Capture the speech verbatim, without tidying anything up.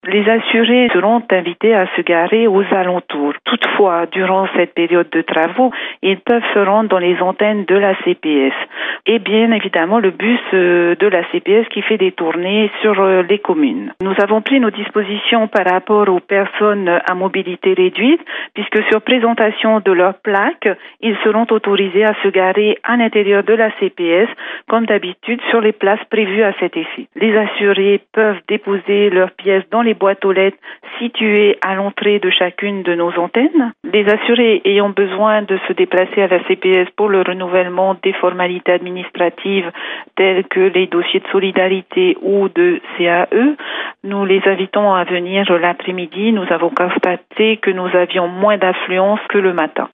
Les assurés seront invités à se garer aux alentours. Toutefois, durant cette période de travaux, ils peuvent se rendre dans les antennes de la C P S. Et bien évidemment, le bus de la C P S qui fait des tournées sur les communes. Nous avons pris nos dispositions par rapport aux personnes à mobilité réduite, puisque sur présentation de leur plaque, ils seront autorisés à se garer à l'intérieur de la C P S, comme d'habitude, sur les places prévues à cet effet. Les assurés peuvent déposer leurs pièces dans les boîtes aux lettres situées à l'entrée de chacune de nos antennes. Les assurés ayant besoin de se déplacer à la C P S pour le renouvellement des formalités administratives telles que les dossiers de solidarité ou de C A E, nous les invitons à venir l'après-midi. Nous avons constaté que nous avions moins d'affluence que le matin.